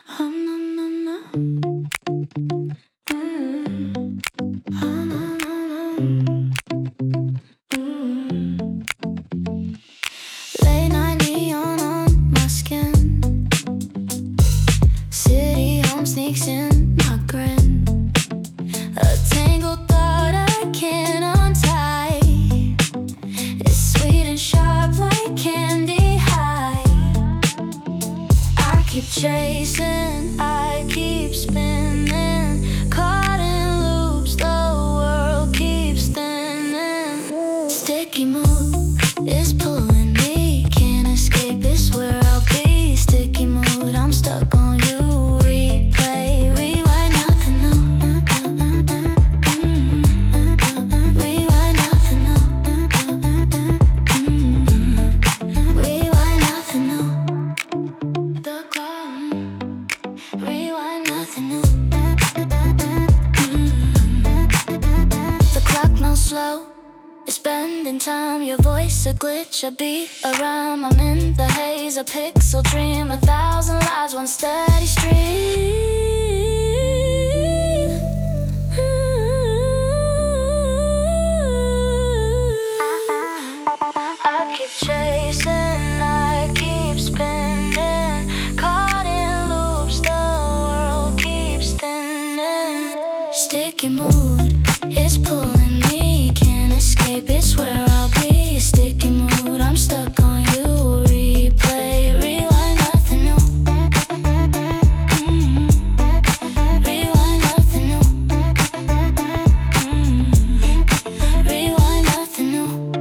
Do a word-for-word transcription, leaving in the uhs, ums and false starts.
Um, no, no, no. Mm. Oh, no, no, no. Mm. Late night neon on my skin. City home sneaks in my grin. A tangled thought I can't untie. It's sweet and sharp like candy high. I keep chasing, I keep spinning, caught in loops, the world keeps thinning. Sticky mood is pulling me, can't escape, it's where I'll be. Sticky mood, I'm stuck on you. Replay, rewind, nothing new. Rewind, nothing new. Rewind, nothing new. The clock, rewind, nothing new. The clock moves slow, it's bending time. Your voice a glitch, a beat, a rhyme. I'm in the haze, a pixel dream, a thousand lives, one steady stream. I keep chasing, I keep spinning, caught in loops, the world keeps spinning. Sticky mood is pulling me, can't escape, it's where I'll be. Sticky mood, I'm stuck on you. Replay, rewind, nothing new. Rewind, nothing new. Rewind, nothing new.